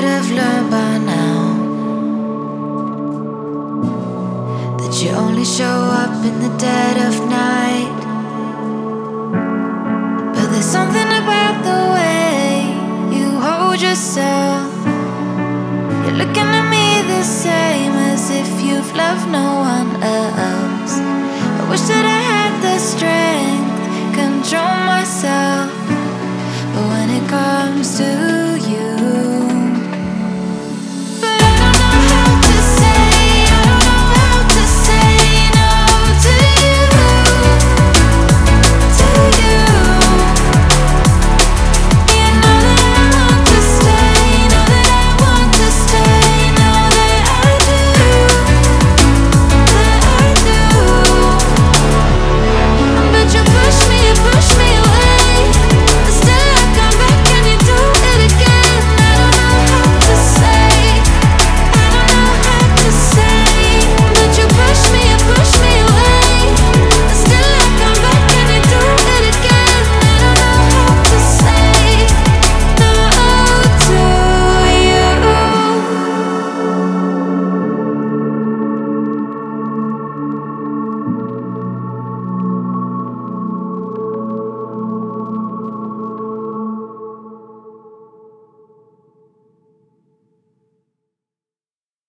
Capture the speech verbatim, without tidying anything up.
have learned by now that you only show up in the dead of night. But there's something about the way you hold yourself. You're looking at me the same as if you've loved no one else. I wish that I had the strength, control myself. But when it comes to you,